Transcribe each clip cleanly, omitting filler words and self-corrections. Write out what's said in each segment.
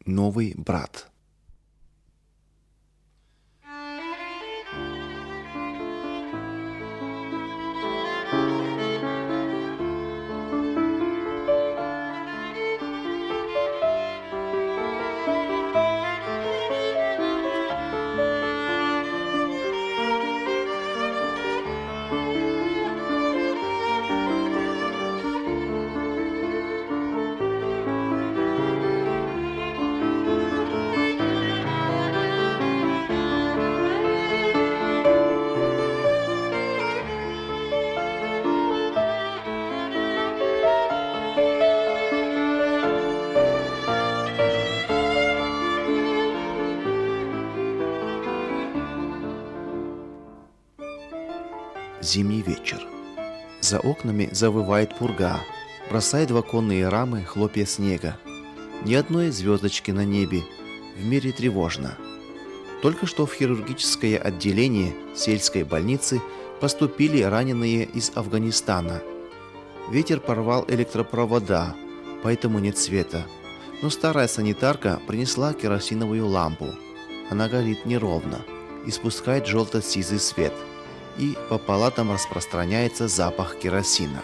Новый брат. Зимний вечер. За окнами завывает пурга, бросает в оконные рамы хлопья снега. Ни одной звездочки на небе, в мире тревожно. Только что в хирургическое отделение сельской больницы поступили раненые из Афганистана. Ветер порвал электропровода, поэтому нет света. Но старая санитарка принесла керосиновую лампу. Она горит неровно, испускает желто-сизый свет. И по палатам распространяется запах керосина.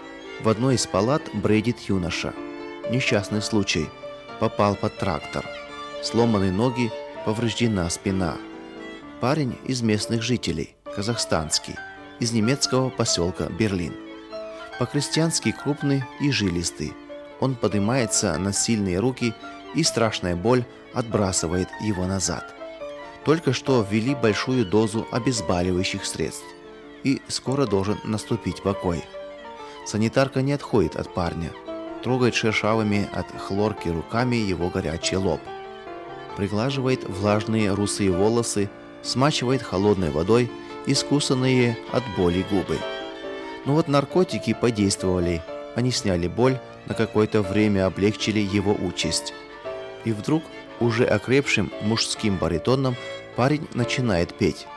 В одной из палат бредит юноша. Несчастный случай. Попал под трактор. Сломаны ноги, повреждена спина. Парень из местных жителей, казахстанский, из немецкого поселка Берлин. По-крестьянски крупный и жилистый. Он поднимается на сильные руки, и страшная боль отбрасывает его назад. Только что ввели большую дозу обезболивающих средств, и скоро должен наступить покой. Санитарка не отходит от парня, трогает шершавыми от хлорки руками его горячий лоб, приглаживает влажные русые волосы, смачивает холодной водой искусанные от боли губы. Но вот наркотики подействовали, они сняли боль, на какое-то время облегчили его участь. И вдруг уже окрепшим мужским баритоном парень начинает петь.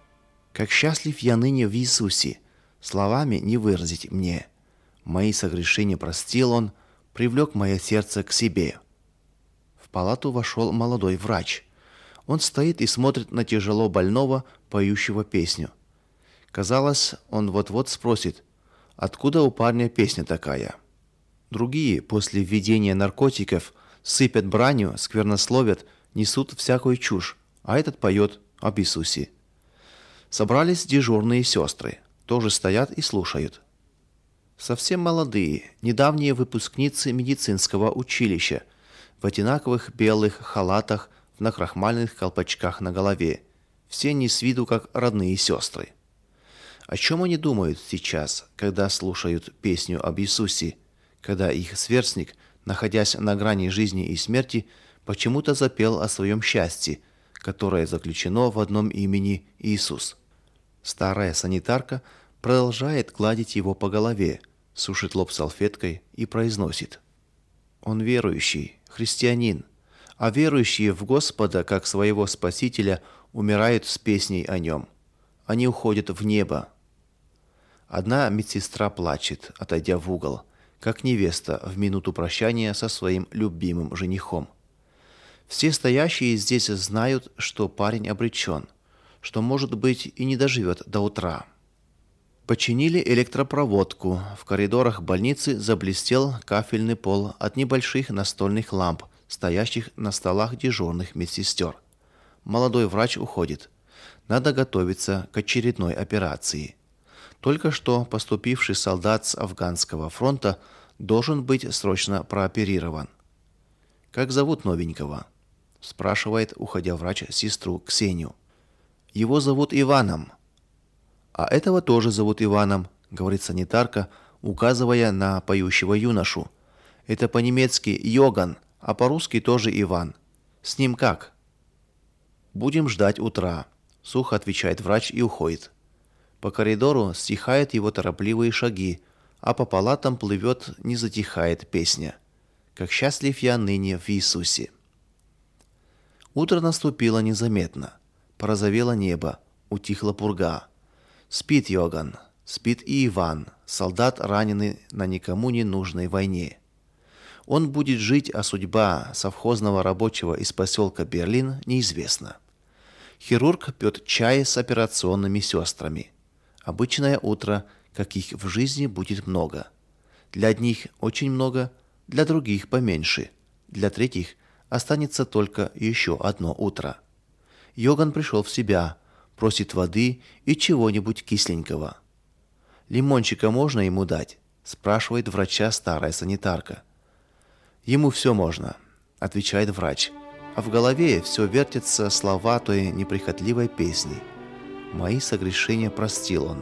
«Как счастлив я ныне в Иисусе, словами не выразить мне. Мои согрешения простил Он, привлек мое сердце к себе». В палату вошел молодой врач. Он стоит и смотрит на тяжело больного, поющего песню. Казалось, он вот-вот спросит, откуда у парня песня такая. Другие после введения наркотиков сыпят бранью, сквернословят, несут всякую чушь, а этот поет об Иисусе. Собрались дежурные сестры, тоже стоят и слушают. Совсем молодые, недавние выпускницы медицинского училища, в одинаковых белых халатах, в накрахмаленных колпачках на голове. Все не с виду как родные сестры. О чем они думают сейчас, когда слушают песню об Иисусе, когда их сверстник, находясь на грани жизни и смерти, почему-то запел о своем счастье, которое заключено в одном имени Иисус. Старая санитарка продолжает гладить его по голове, сушит лоб салфеткой и произносит: «Он верующий, христианин, а верующие в Господа, как своего Спасителя, умирают с песней о нем. Они уходят в небо». Одна медсестра плачет, отойдя в угол, как невеста в минуту прощания со своим любимым женихом. Все стоящие здесь знают, что парень обречен, что, может быть, и не доживет до утра. Починили электропроводку. В коридорах больницы заблестел кафельный пол от небольших настольных ламп, стоящих на столах дежурных медсестер. Молодой врач уходит. Надо готовиться к очередной операции. Только что поступивший солдат с Афганского фронта должен быть срочно прооперирован. «Как зовут новенького?» – спрашивает, уходя врач, сестру Ксению. «Его зовут Иваном». «А этого тоже зовут Иваном», – говорит санитарка, указывая на поющего юношу. «Это по-немецки Йоган, а по-русски тоже Иван. С ним как?» «Будем ждать утра», – сухо отвечает врач и уходит. По коридору стихают его торопливые шаги, а по палатам плывет, не затихает песня. «Как счастлив я ныне в Иисусе». Утро наступило незаметно. Порозовело небо, утихла пурга. Спит Йоган, спит и Иван, солдат, раненый на никому не нужной войне. он будет жить, а судьба совхозного рабочего из поселка Берлин неизвестна. Хирург пьет чай с операционными сестрами. Обычное утро, каких в жизни будет много. Для одних очень много, для других поменьше. Для третьих останется только еще одно утро. Йоган пришел в себя, просит воды и чего-нибудь кисленького. «Лимончика можно ему дать?» – спрашивает врача старая санитарка. «Ему все можно», – отвечает врач. А в голове все вертятся слова той неприхотливой песни. «Мои согрешения простил он».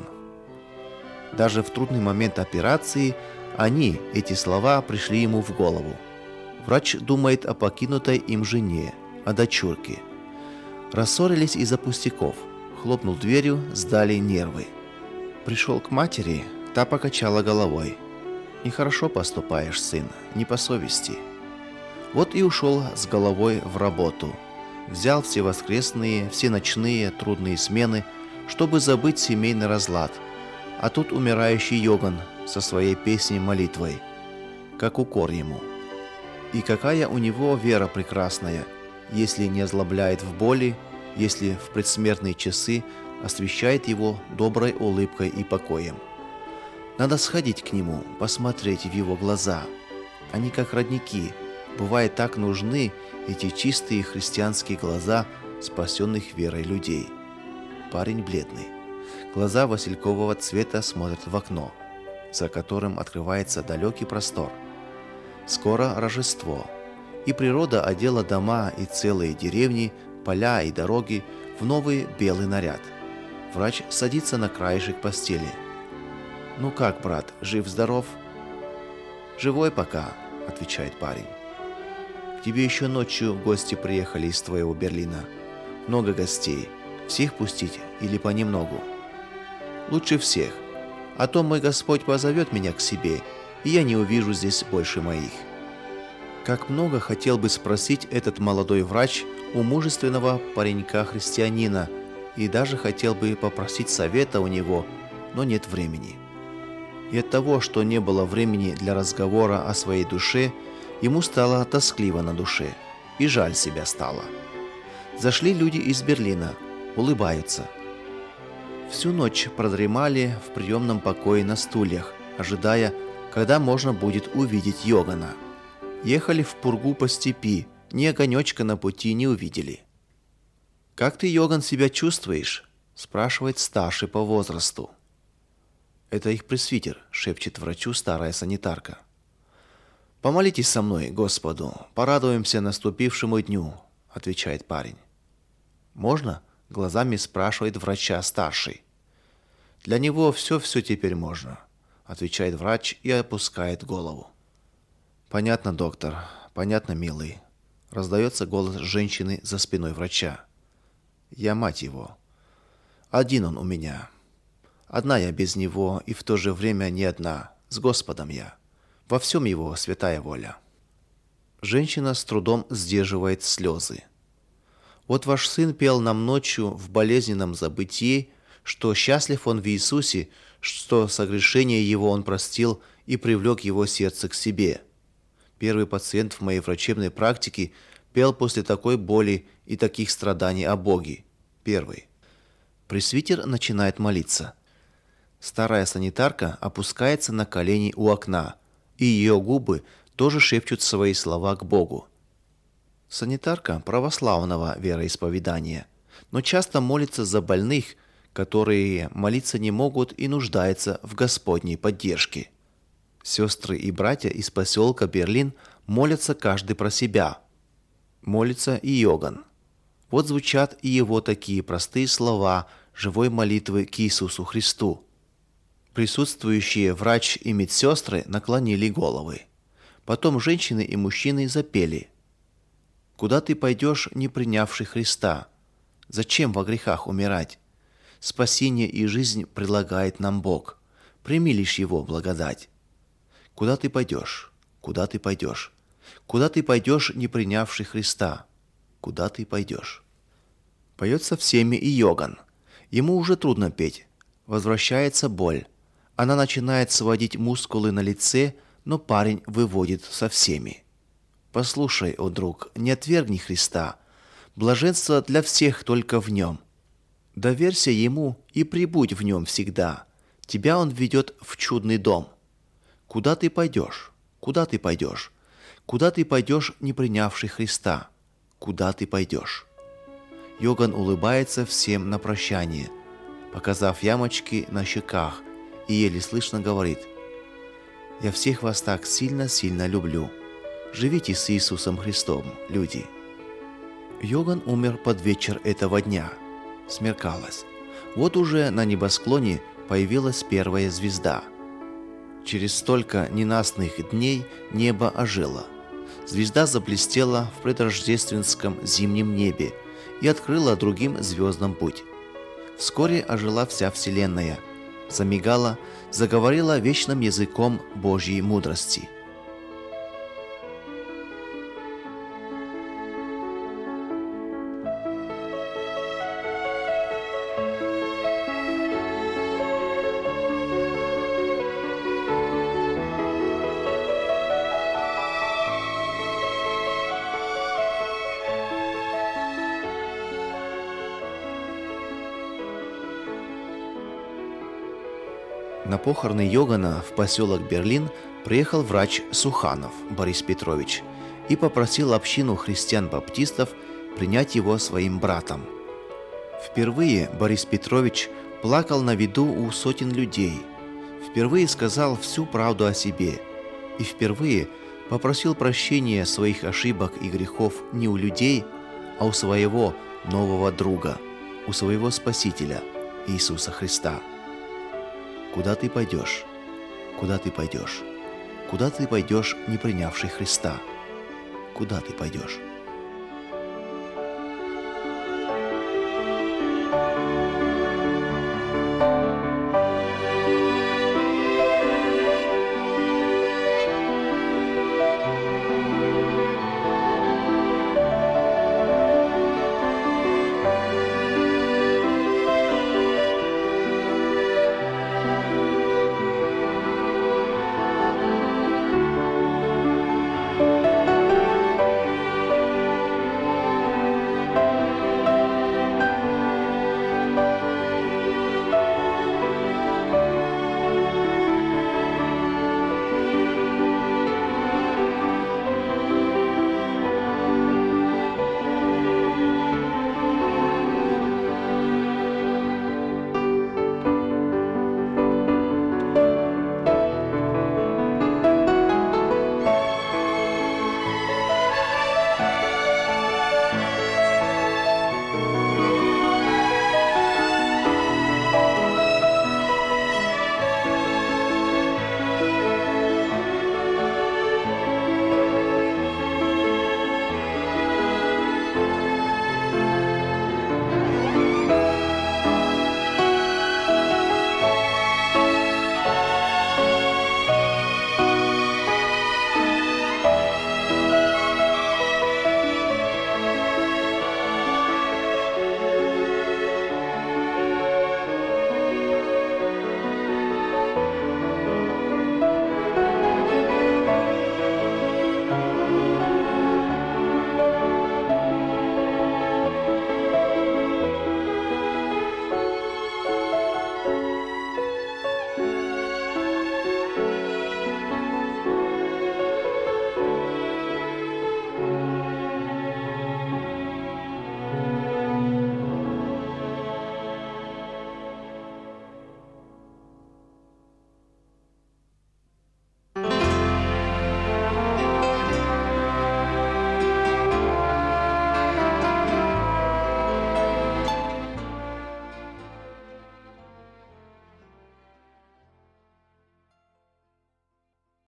Даже в трудный момент операции эти слова, пришли ему в голову. Врач думает о покинутой им жене, о дочурке. Рассорились из-за пустяков. Хлопнул дверью, сдали нервы. Пришел к матери, та покачала головой. «Нехорошо поступаешь, сын, не по совести». Вот и ушел с головой в работу. Взял все воскресные, все ночные, трудные смены, чтобы забыть семейный разлад. А тут умирающий Йоган со своей песней-молитвой. Как укор ему. И какая у него вера прекрасная, если не озлобляет в боли, если в предсмертные часы освещает его доброй улыбкой и покоем. Надо сходить к нему, посмотреть в его глаза. Они как родники. Бывает, так нужны эти чистые христианские глаза спасенных верой людей. Парень бледный. Глаза василькового цвета смотрят в окно, за которым открывается далекий простор. Скоро Рождество, и природа одела дома и целые деревни, поля и дороги в новый белый наряд. Врач садится на краешек постели. «Ну как, брат, жив-здоров?» «Живой пока», — отвечает парень. «К тебе еще ночью гости приехали из твоего Берлина. Много гостей. Всех пустить или понемногу?» «Лучше всех. А то мой Господь позовет меня к себе, и я не увижу здесь больше моих». Как много хотел бы спросить этот молодой врач у мужественного паренька-христианина, и даже хотел бы попросить совета у него, но нет времени. И от того, что не было времени для разговора о своей душе, ему стало тоскливо на душе, и жаль себя стало. Зашли люди из Берлина, улыбаются. Всю ночь продремали в приемном покое на стульях, ожидая, когда можно будет увидеть Йогана. Ехали в пургу по степи, ни огонечка на пути не увидели. «Как ты, Йоган, себя чувствуешь?» – спрашивает старший по возрасту. «Это их пресвитер», – шепчет врачу старая санитарка. «Помолитесь со мной, Господу, порадуемся наступившему дню», – отвечает парень. «Можно?» – глазами спрашивает врача старший. «Для него все теперь можно», – отвечает врач и опускает голову. «Понятно, доктор, понятно, милый», – раздается голос женщины за спиной врача. «Я мать его. Один он у меня. Одна я без него, и в то же время не одна, с Господом я. Во всем его святая воля». Женщина с трудом сдерживает слезы. «Вот ваш сын пел нам ночью в болезненном забытии, что счастлив он в Иисусе, что согрешение его он простил и привлек его сердце к себе. Первый пациент в моей врачебной практике пел после такой боли и таких страданий о Боге. Первый». Пресвитер начинает молиться. Старая санитарка опускается на колени у окна, и ее губы тоже шепчут свои слова к Богу. Санитарка православного вероисповедания, но часто молится за больных, которые молиться не могут и нуждаются в Господней поддержке. Сестры и братья из поселка Берлин молятся каждый про себя. Молится и Йоган. Вот звучат и его такие простые слова живой молитвы к Иисусу Христу. Присутствующие врач и медсестры наклонили головы. Потом женщины и мужчины запели. «Куда ты пойдешь, не принявший Христа? Зачем во грехах умирать? Спасение и жизнь предлагает нам Бог. Прими лишь Его благодать. Куда ты пойдешь? Куда ты пойдешь? Куда ты пойдешь, не принявший Христа? Куда ты пойдешь?» Поется всеми и Йоган. Ему уже трудно петь. Возвращается боль. Она начинает сводить мускулы на лице, но парень выводит со всеми. Послушай, о друг, не отвергни Христа. Блаженство для всех только в Нем. Доверься Ему и пребудь в Нем всегда. Тебя Он ведет в чудный дом. Куда ты пойдешь? Куда ты пойдешь? Куда ты пойдешь, не принявший Христа? Куда ты пойдешь? Йоган улыбается всем на прощание, показав ямочки на щеках, и еле слышно говорит: «Я всех вас так сильно-сильно люблю. Живите с Иисусом Христом, люди». Йоган умер под вечер этого дня. Смеркалось. Вот уже на небосклоне появилась первая звезда. Через столько ненастных дней небо ожило. Звезда заблестела в предрождественском зимнем небе и открыла другим звездам путь. Вскоре ожила вся вселенная, замигала, заговорила вечным языком Божьей мудрости. На похороны Йогана в поселок Берлин приехал врач Суханов Борис Петрович и попросил общину христиан-баптистов принять его своим братом. Впервые Борис Петрович плакал на виду у сотен людей, впервые сказал всю правду о себе и впервые попросил прощения своих ошибок и грехов не у людей, а у своего нового друга, у своего Спасителя Иисуса Христа. Куда ты пойдешь? Куда ты пойдешь? Куда ты пойдешь, не принявший Христа? Куда ты пойдешь?